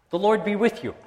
The Lord be with you.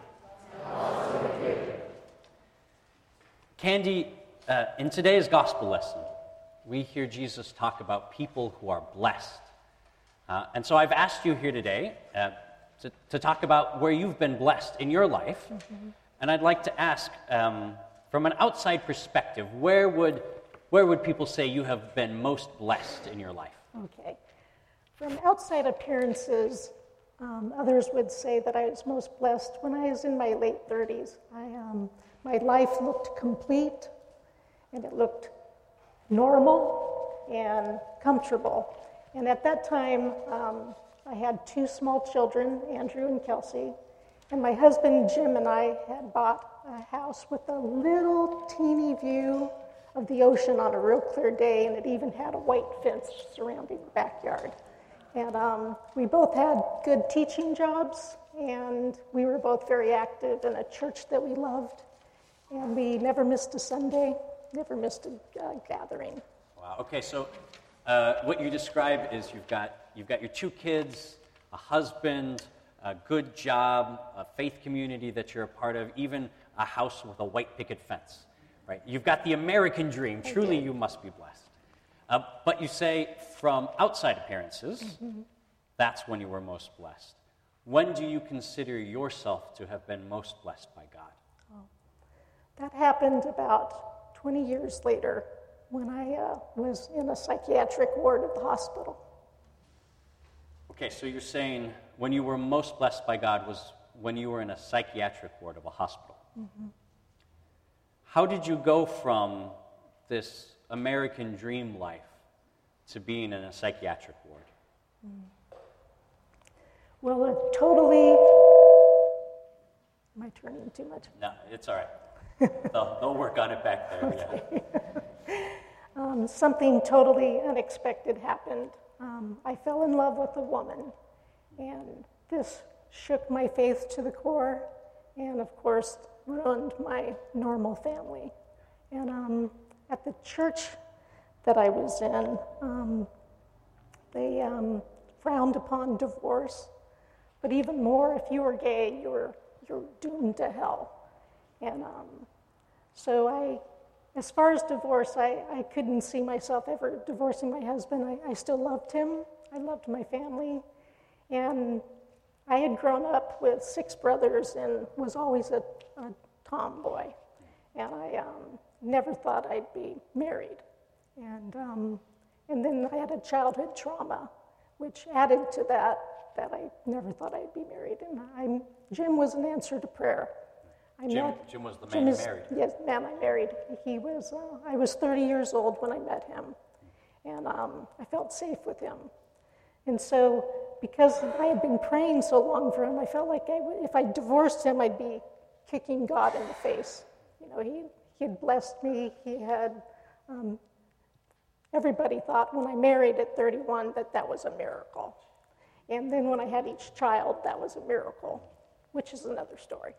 Candy, in today's gospel lesson, we hear Jesus talk about people who are blessed. And so I've asked you here today to talk about where you've been blessed in your life. Mm-hmm. And I'd like to ask, from an outside perspective, where would people say you have been most blessed in your life? Okay. From outside appearances, others would say that I was most blessed when I was in my late 30s. My life looked complete, and it looked normal and comfortable. And at that time, I had 2 small children, Andrew and Kelsey, and my husband Jim and I had bought a house with a little teeny view of the ocean on a real clear day, and it even had a white fence surrounding the backyard. And we both had good teaching jobs, and we were both very active in a church that we loved, and we never missed a Sunday, never missed a gathering. Wow. Okay, so what you describe is you've got your 2 kids, a husband, a good job, a faith community that you're a part of, even a house with a white picket fence, right? You've got the American dream. Truly, you must be blessed. But you say from outside appearances, mm-hmm. That's when you were most blessed. When do you consider yourself to have been most blessed by God? Oh, that happened about 20 years later when I was in a psychiatric ward of the hospital. Okay, so you're saying when you were most blessed by God was when you were in a psychiatric ward of a hospital. Mm-hmm. How did you go from this American dream life to being in a psychiatric ward? Well, totally... Am I turning too much? No, it's all right. They'll work on it back there. Okay. Yeah. Something totally unexpected happened. I fell in love with a woman, and this shook my faith to the core, and of course ruined my normal family. And at the church that I was in, they frowned upon divorce, but even more, if you were gay, you're doomed to hell. And so as far as divorce, I couldn't see myself ever divorcing my husband. I still loved him. I loved my family. And I had grown up with 6 brothers and was always a tomboy. And I never thought I'd be married. And then I had a childhood trauma, which added to that I never thought I'd be married. And Jim was an answer to prayer. Jim was the man you married. Yes, man I married. He was. I was 30 years old when I met him, and I felt safe with him. And so, because I had been praying so long for him, I felt like if I divorced him, I'd be kicking God in the face. You know, he had blessed me. He had. Everybody thought when I married at 31 that was a miracle, and then when I had each child, that was a miracle, which is another story.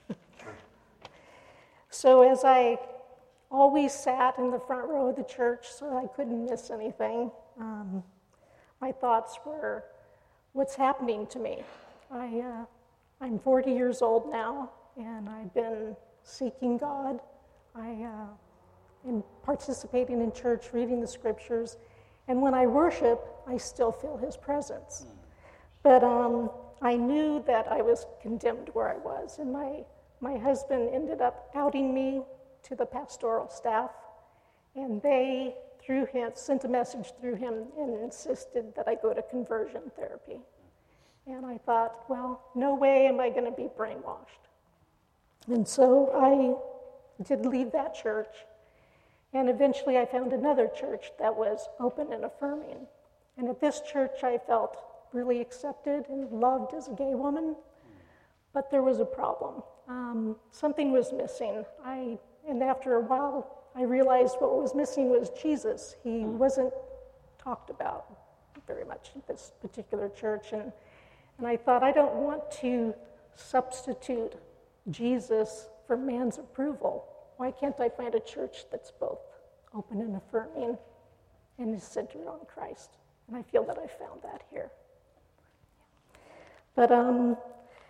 So as I always sat in the front row of the church so I couldn't miss anything, my thoughts were, what's happening to me? I'm 40 years old now, and I've been seeking God. I am participating in church, reading the scriptures, and when I worship, I still feel His presence. But I knew that I was condemned where I was, and my husband ended up outing me to the pastoral staff, and they, through him, sent a message through him and insisted that I go to conversion therapy. And I thought, well, no way am I going to be brainwashed. And so I did leave that church, and eventually I found another church that was open and affirming. And at this church I felt really accepted and loved as a gay woman, but there was a problem. Something was missing. And after a while, I realized what was missing was Jesus. He wasn't talked about very much in this particular church. And I thought, I don't want to substitute Jesus for man's approval. Why can't I find a church that's both open and affirming and is centered on Christ? And I feel that I found that here. But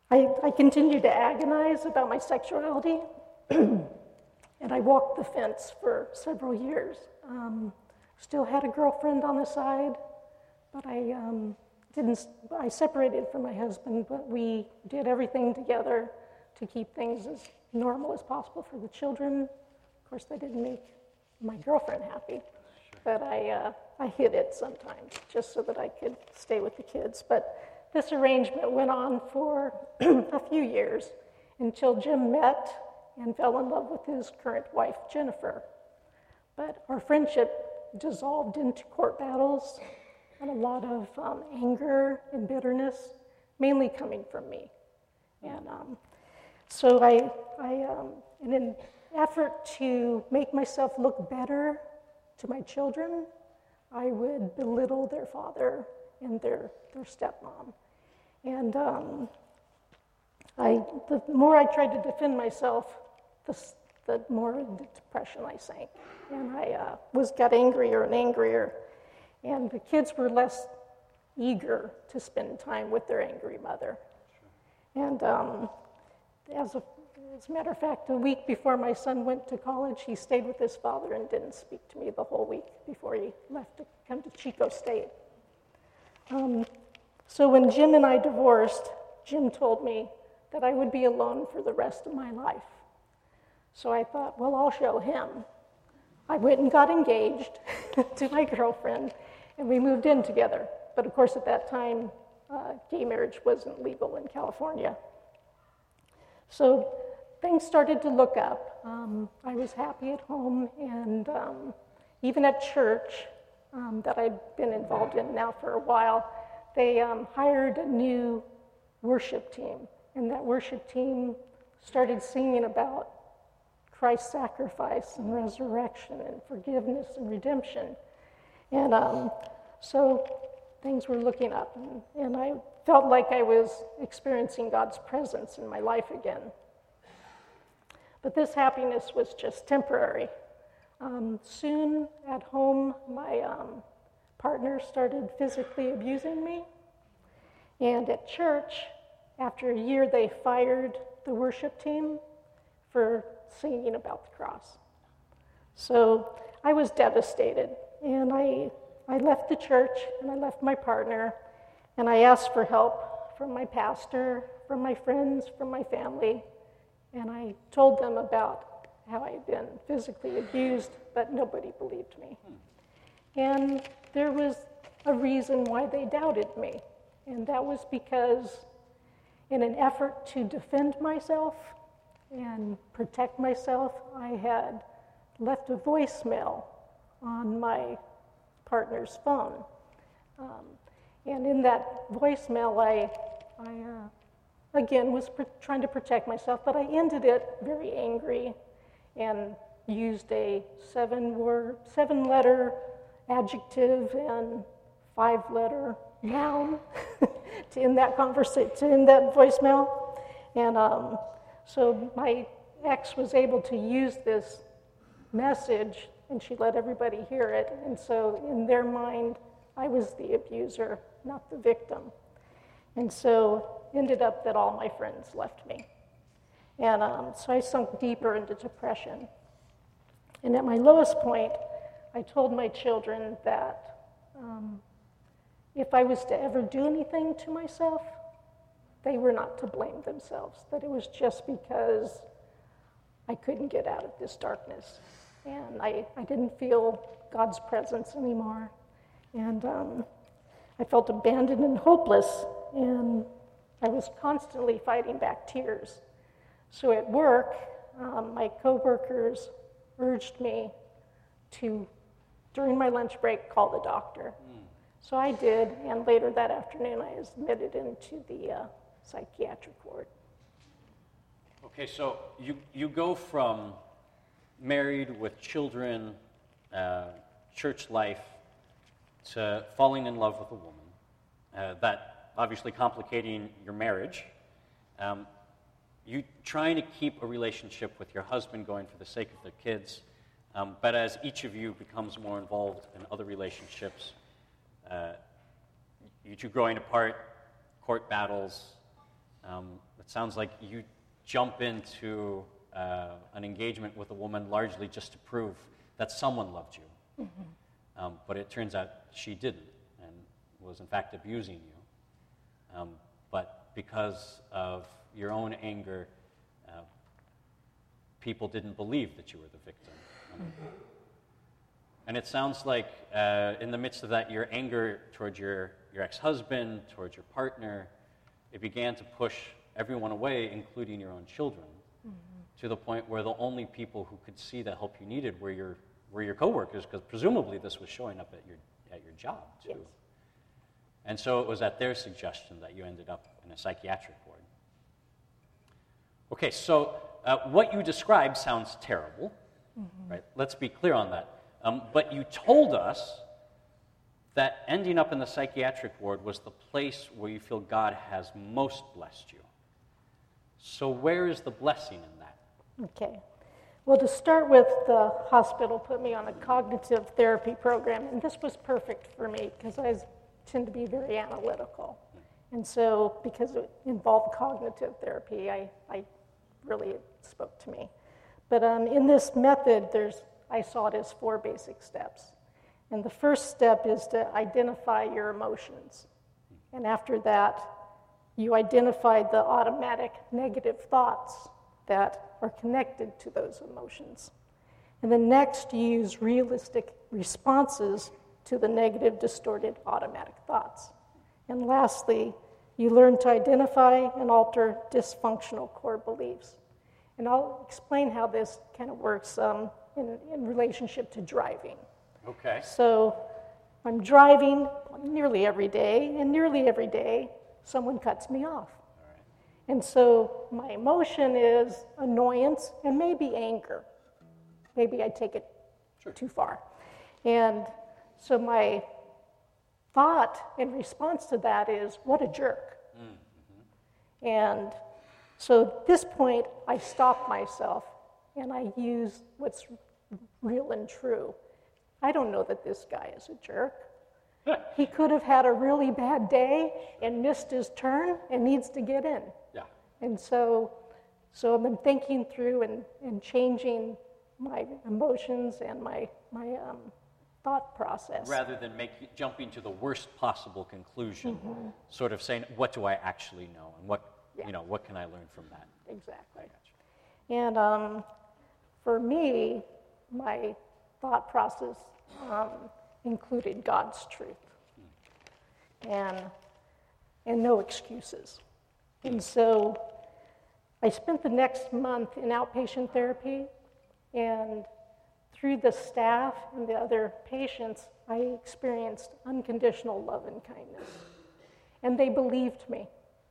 I continued to agonize about my sexuality, and I walked the fence for several years. Still had a girlfriend on the side, but I separated from my husband, but we did everything together to keep things as normal as possible for the children. Of course, that didn't make my girlfriend happy, but I hid it sometimes just so that I could stay with the kids. But this arrangement went on for a few years until Jim met and fell in love with his current wife, Jennifer. But our friendship dissolved into court battles and a lot of anger and bitterness, mainly coming from me. And so in an effort to make myself look better to my children, I would belittle their father and their stepmom. And the more I tried to defend myself, the more into depression I sank. And I got angrier and angrier. And the kids were less eager to spend time with their angry mother. And as a matter of fact, a week before my son went to college, he stayed with his father and didn't speak to me the whole week before he left to come to Chico State. So when Jim and I divorced, Jim told me that I would be alone for the rest of my life. So I thought, well, I'll show him. I went and got engaged to my girlfriend, and we moved in together. But of course, at that time, gay marriage wasn't legal in California. So things started to look up. I was happy at home, and even at church that I'd been involved in now for a while, they hired a new worship team. And that worship team started singing about Christ's sacrifice and resurrection and forgiveness and redemption. And so things were looking up, and I felt like I was experiencing God's presence in my life again. But this happiness was just temporary. Soon at home, my partner started physically abusing me. And at church, after a year, they fired the worship team for singing about the cross. So I was devastated, and I left the church, and I left my partner, and I asked for help from my pastor, from my friends, from my family, and I told them about how I had been physically abused, but nobody believed me. And there was a reason why they doubted me, and that was because in an effort to defend myself and protect myself, I had left a voicemail on my partner's phone. And in that voicemail, I again, was trying to protect myself, but I ended it very angry and used a seven-letter adjective and 5-letter noun to end that voicemail. And so my ex was able to use this message, and she let everybody hear it. And so in their mind, I was the abuser, not the victim. And so ended up that all my friends left me. And so I sunk deeper into depression. And at my lowest point, I told my children that if I was to ever do anything to myself, they were not to blame themselves, that it was just because I couldn't get out of this darkness. And I didn't feel God's presence anymore. And I felt abandoned and hopeless, and I was constantly fighting back tears. So at work, my coworkers urged me to, during my lunch break, call the doctor. So I did, and later that afternoon, I was admitted into the psychiatric ward. Okay, so you go from married with children, church life, to falling in love with a woman, that obviously complicating your marriage. You trying to keep a relationship with your husband going for the sake of the kids, but as each of you becomes more involved in other relationships, you two growing apart, court battles, It sounds like you jump into an engagement with a woman largely just to prove that someone loved you. But it turns out she didn't and was in fact abusing you. But because of your own anger, people didn't believe that you were the victim. And it sounds like in the midst of that, your anger towards your ex-husband, towards your partner, it began to push everyone away, including your own children, to the point where the only people who could see the help you needed were your coworkers, because presumably this was showing up at your job too. Yes. And so it was at their suggestion that you ended up in a psychiatric ward. Okay, so what you described sounds terrible, right? Let's be clear on that. But you told us that ending up in the psychiatric ward was the place where you feel God has most blessed you. So where is the blessing in that? Okay. Well, to start with, the hospital put me on a cognitive therapy program, and this was perfect for me because I tend to be very analytical. And so because it involved cognitive therapy, I really spoke to me. But in this method, I saw it as 4 basic steps. And the first step is to identify your emotions. And after that, you identify the automatic negative thoughts that are connected to those emotions. And then next, you use realistic responses to the negative, distorted, automatic thoughts. And lastly, you learn to identify and alter dysfunctional core beliefs. And I'll explain how this kind of works in relationship to driving. Okay. So I'm driving nearly every day, and nearly every day, someone cuts me off. All right. And so my emotion is annoyance and maybe anger. Maybe I take it too far. And so my thought in response to that is, what a jerk. And so at this point, I stop myself and I use what's real and true. I don't know that this guy is a jerk. He could have had a really bad day and missed his turn and needs to get in. Yeah. And so I've been thinking through and changing my emotions and my thought process. Rather than jumping to the worst possible conclusion, sort of saying, what do I actually know, and what can I learn from that? Exactly. And for me, my thought process included God's truth and no excuses. And so I spent the next month in outpatient therapy, and through the staff and the other patients, I experienced unconditional love and kindness. And they believed me.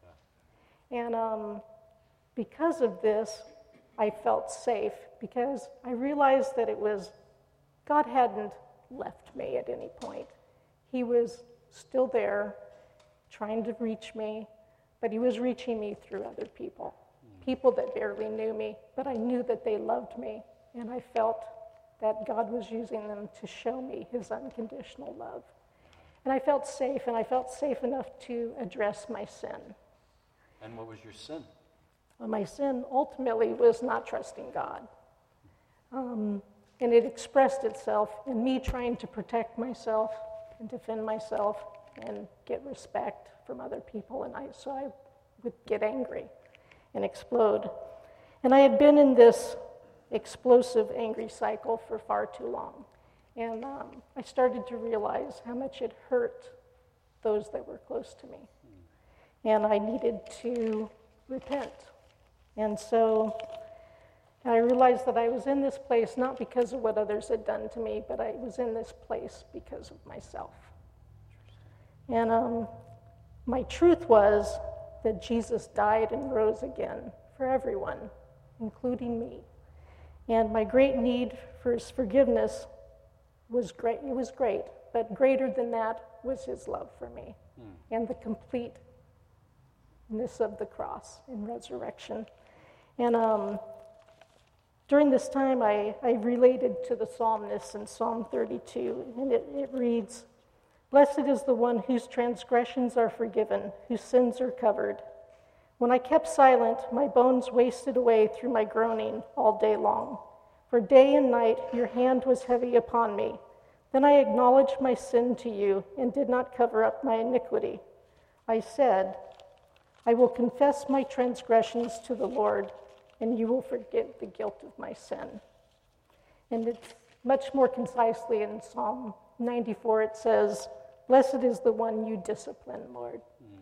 And because of this, I felt safe, because I realized that God hadn't left me at any point. He was still there, trying to reach me, but he was reaching me through other people that barely knew me, but I knew that they loved me, and I felt that God was using them to show me his unconditional love. And I felt safe enough to address my sin. And what was your sin? Well, my sin ultimately was not trusting God. And it expressed itself in me trying to protect myself and defend myself and get respect from other people. And so I would get angry and explode. And I had been in this explosive, angry cycle for far too long. And I started to realize how much it hurt those that were close to me. And I needed to repent. And so I realized that I was in this place not because of what others had done to me, but I was in this place because of myself. And my truth was that Jesus died and rose again for everyone, including me. And my great need for his forgiveness was great. It was great, but greater than that was his love for me and the completeness of the cross and resurrection. And during this time, I related to the psalmist in Psalm 32, and it reads, "Blessed is the one whose transgressions are forgiven, whose sins are covered. When I kept silent, my bones wasted away through my groaning all day long. For day and night your hand was heavy upon me. Then I acknowledged my sin to you and did not cover up my iniquity. I said, I will confess my transgressions to the Lord, and you will forgive the guilt of my sin. And it's much more concisely in Psalm 94, it says, Blessed is the one you discipline, Lord.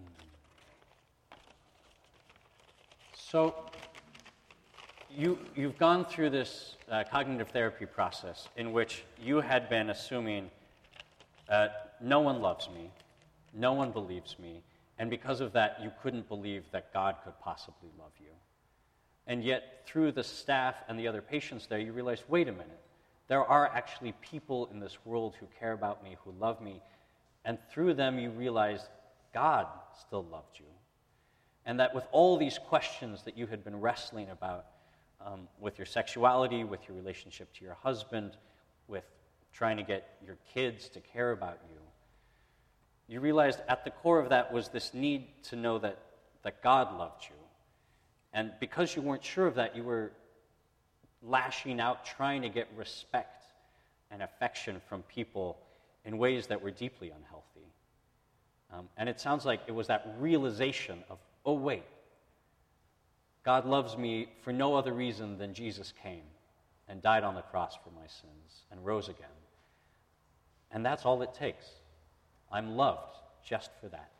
So you've gone through this cognitive therapy process in which you had been assuming no one loves me, no one believes me, and because of that, you couldn't believe that God could possibly love you. And yet, through the staff and the other patients there, you realized, wait a minute, there are actually people in this world who care about me, who love me, and through them you realized God still loved you. And that with all these questions that you had been wrestling about, with your sexuality, with your relationship to your husband, with trying to get your kids to care about you, you realized at the core of that was this need to know that God loved you. And because you weren't sure of that, you were lashing out, trying to get respect and affection from people in ways that were deeply unhealthy. And it sounds like it was that realization of, oh wait, God loves me for no other reason than Jesus came and died on the cross for my sins and rose again. And that's all it takes. I'm loved just for that.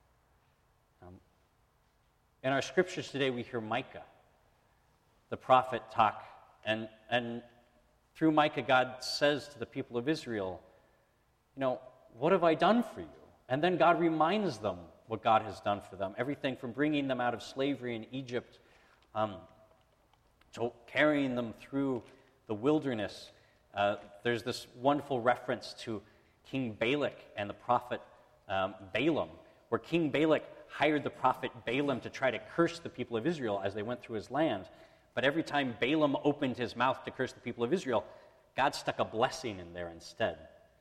In our scriptures today, we hear Micah, the prophet, talk, and through Micah, God says to the people of Israel, what have I done for you? And then God reminds them what God has done for them. Everything from bringing them out of slavery in Egypt to carrying them through the wilderness. There's this wonderful reference to King Balak and the prophet Balaam, where King Balak hired the prophet Balaam to try to curse the people of Israel as they went through his land. But every time Balaam opened his mouth to curse the people of Israel, God stuck a blessing in there instead.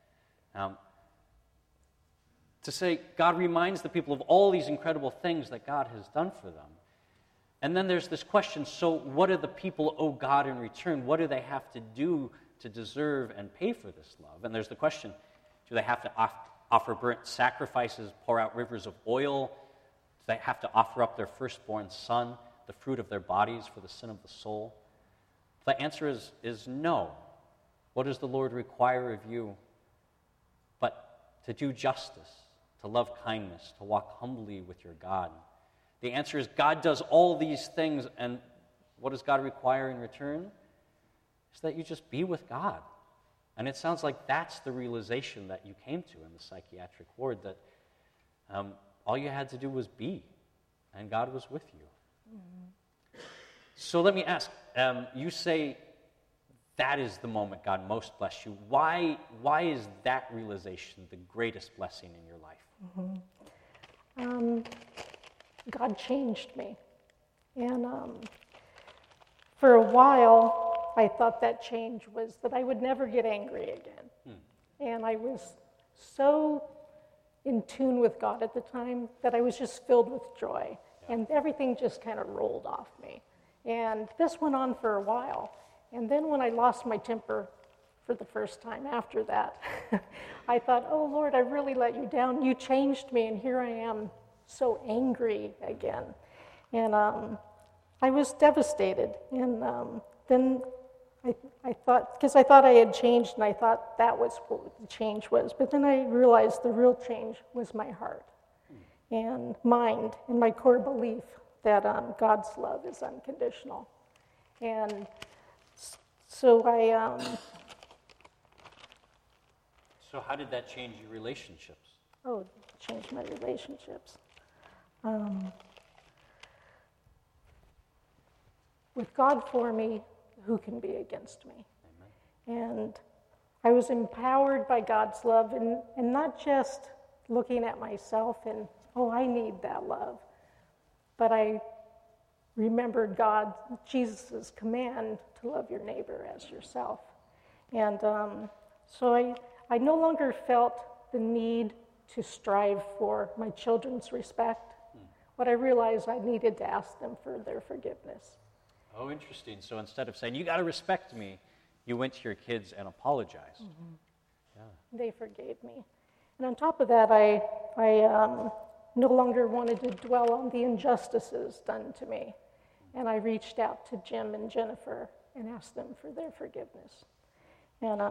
To say, God reminds the people of all these incredible things that God has done for them. And then there's this question, so what do the people owe God in return? What do they have to do to deserve and pay for this love? And there's the question, do they have to offer burnt sacrifices, pour out rivers of oil? Do they have to offer up their firstborn son, the fruit of their bodies, for the sin of the soul? The answer is no. What does the Lord require of you? But to do justice, to love kindness, to walk humbly with your God. The answer is God does all these things, and what does God require in return? Is that you just be with God. And it sounds like that's the realization that you came to in the psychiatric ward, that all you had to do was be, and God was with you. Mm-hmm. So let me ask, you say that is the moment God most blessed you. Why is that realization the greatest blessing in your life? Mm-hmm. God changed me. And for a while, I thought that change was that I would never get angry again. And I was so in tune with God at the time that I was just filled with joy. Yeah. And everything just kind of rolled off me. And this went on for a while. And then when I lost my temper for the first time after that, I thought, oh, Lord, I really let you down. You changed me, and here I am so angry again. And I was devastated. And then I thought, because I thought I had changed, and I thought that was what the change was. But then I realized the real change was my heart and mind and my core belief that God's love is unconditional. And so So how did that change your relationships? Oh, change my relationships. With God for me, who can be against me? Amen. And I was empowered by God's love, and not just looking at myself and, oh, I need that love, but I remembered Jesus' command to love your neighbor as yourself. And so I no longer felt the need to strive for my children's respect but I realized I needed to ask them for their forgiveness. Oh, interesting. So instead of saying, you got to respect me, you went to your kids and apologized. Mm-hmm. Yeah. They forgave me. And on top of that, I no longer wanted to dwell on the injustices done to me. And I reached out to Jim and Jennifer and asked them for their forgiveness. And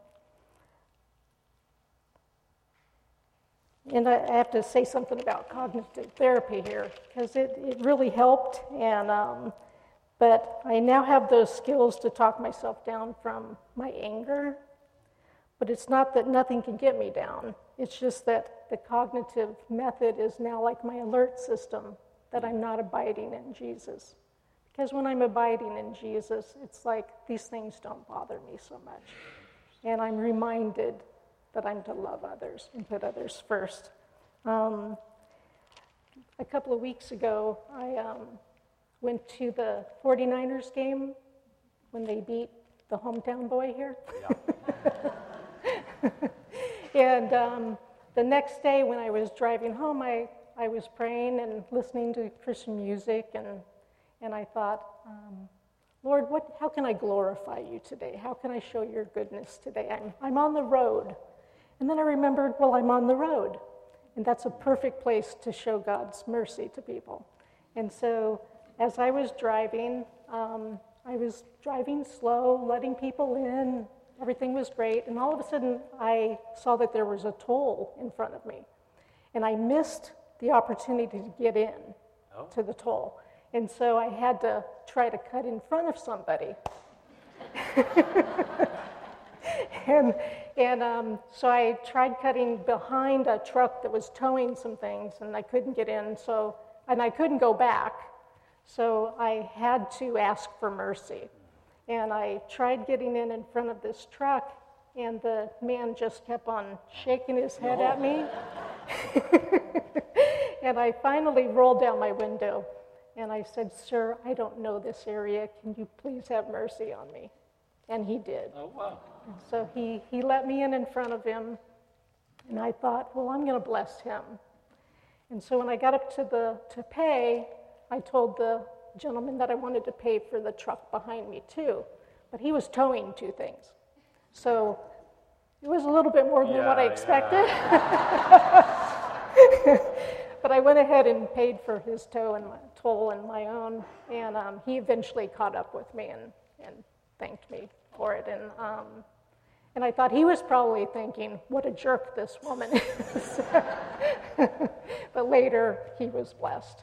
I have to say something about cognitive therapy here, because it really helped. But I now have those skills to talk myself down from my anger. But it's not that nothing can get me down. It's just that the cognitive method is now like my alert system, that I'm not abiding in Jesus. Because when I'm abiding in Jesus, it's like these things don't bother me so much. And I'm reminded that I'm to love others and put others first. A couple of weeks ago, I went to the 49ers game when they beat the hometown boy here. Yeah. And the next day when I was driving home, I was praying and listening to Christian music, and I thought, Lord, how can I glorify you today? How can I show your goodness today? I'm on the road. And then I remembered, well, I'm on the road. And that's a perfect place to show God's mercy to people. And so as I was driving slow, letting people in. Everything was great. And all of a sudden, I saw that there was a toll in front of me. And I missed the opportunity to get in to the toll. And so I had to try to cut in front of somebody. So I tried cutting behind a truck that was towing some things, and I couldn't get in, and I couldn't go back. So I had to ask for mercy. And I tried getting in front of this truck, and the man just kept on shaking his head at me. And I finally rolled down my window, and I said, "Sir, I don't know this area. Can you please have mercy on me?" And he did. Oh, wow. And so he let me in front of him, and I thought, well, I'm going to bless him. And so when I got up to pay, I told the gentleman that I wanted to pay for the truck behind me too, but he was towing two things. So it was a little bit more than what I expected. But I went ahead and paid for his toll and my own, and he eventually caught up with me and thanked me for it. And I thought he was probably thinking, what a jerk this woman is. But later, he was blessed.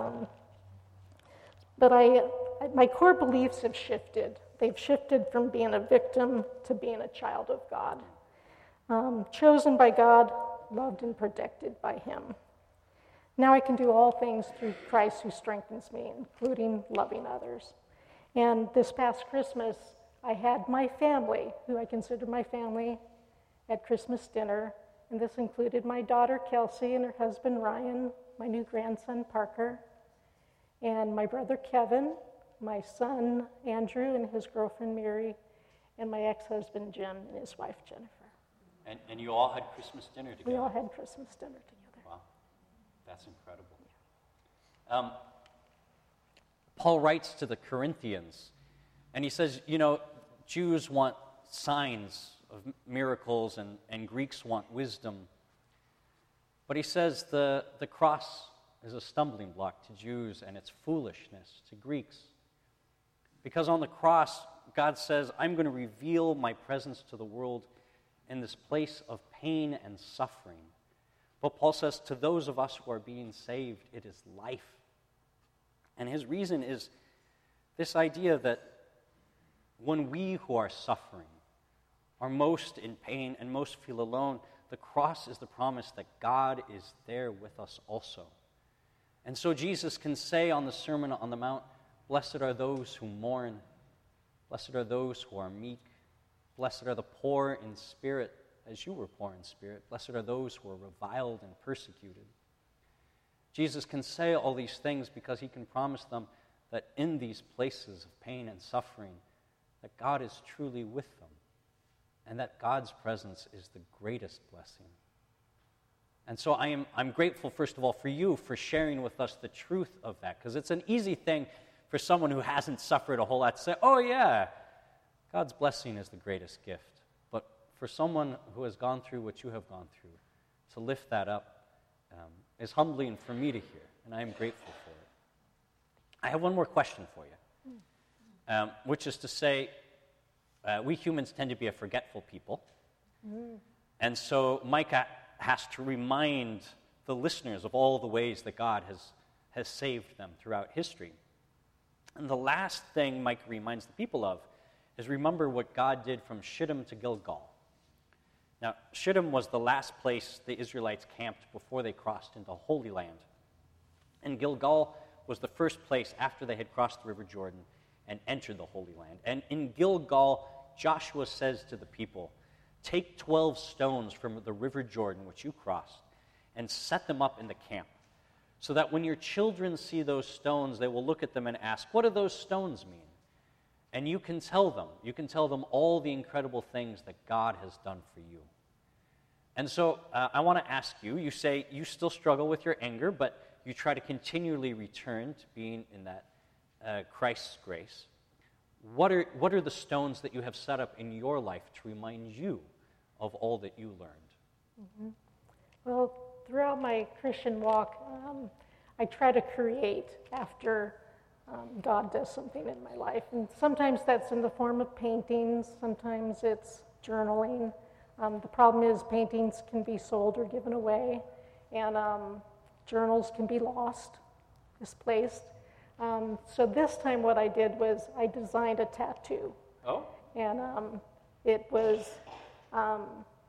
But my core beliefs have shifted. They've shifted from being a victim to being a child of God. Chosen by God, loved and protected by him. Now I can do all things through Christ who strengthens me, including loving others. And this past Christmas, I had my family, who I consider my family, at Christmas dinner. And this included my daughter, Kelsey, and her husband, Ryan, my new grandson, Parker, and my brother, Kevin, my son, Andrew, and his girlfriend, Mary, and my ex-husband, Jim, and his wife, Jennifer. And you all had Christmas dinner together? We all had Christmas dinner together. Wow. That's incredible. Paul writes to the Corinthians, and he says, Jews want signs of miracles, and Greeks want wisdom. But he says the cross is a stumbling block to Jews, and it's foolishness to Greeks. Because on the cross, God says, I'm going to reveal my presence to the world in this place of pain and suffering. But Paul says, to those of us who are being saved, it is life. And his reason is this idea that when we who are suffering are most in pain and most feel alone, the cross is the promise that God is there with us also. And so Jesus can say on the Sermon on the Mount, blessed are those who mourn, blessed are those who are meek, blessed are the poor in spirit, as you were poor in spirit, blessed are those who are reviled and persecuted. Jesus can say all these things because he can promise them that in these places of pain and suffering, that God is truly with them, and that God's presence is the greatest blessing. And so I'm grateful, first of all, for you for sharing with us the truth of that, because it's an easy thing for someone who hasn't suffered a whole lot to say, oh yeah, God's blessing is the greatest gift. But for someone who has gone through what you have gone through, to lift that up is humbling for me to hear, and I am grateful for it. I have one more question for you, which is to say, we humans tend to be a forgetful people. And so Micah has to remind the listeners of all the ways that God has saved them throughout history. And the last thing Micah reminds the people of is remember what God did from Shittim to Gilgal. Now, Shittim was the last place the Israelites camped before they crossed into Holy Land. And Gilgal was the first place after they had crossed the River Jordan and entered the Holy Land. And in Gilgal, Joshua says to the people, take 12 stones from the River Jordan, which you crossed, and set them up in the camp, so that when your children see those stones, they will look at them and ask, what do those stones mean? And you can tell them all the incredible things that God has done for you. And so I want to ask you, you say you still struggle with your anger, but you try to continually return to being in that Christ's grace. What are the stones that you have set up in your life to remind you of all that you learned? Well, throughout my Christian walk, I try to create after God does something in my life. And sometimes that's in the form of paintings, sometimes it's journaling. The problem is paintings can be sold or given away, and journals can be lost, misplaced. So this time what I did was I designed a tattoo. Oh? And it was a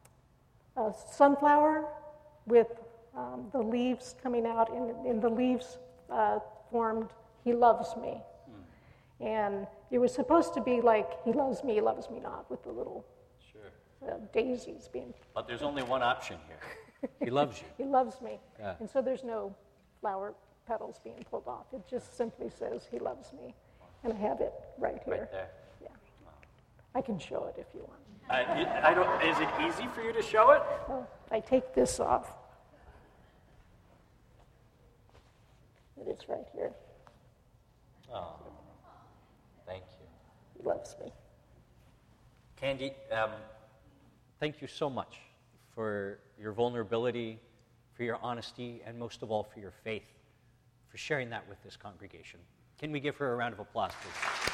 sunflower with the leaves coming out, and the leaves formed "He loves me." And it was supposed to be like "He loves me not," with the little daisies being... But there's only one option here. He loves you. He loves me. Yeah. And so there's no flower petals being pulled off. It just simply says, "He loves me." And I have it right here. Right there. Yeah. I can show it if you want. Is it easy for you to show it? Well, I take this off. It's right here. Oh, thank you. He loves me. Candy, thank you so much for your vulnerability, for your honesty, and most of all for your faith, for sharing that with this congregation. Can we give her a round of applause, please?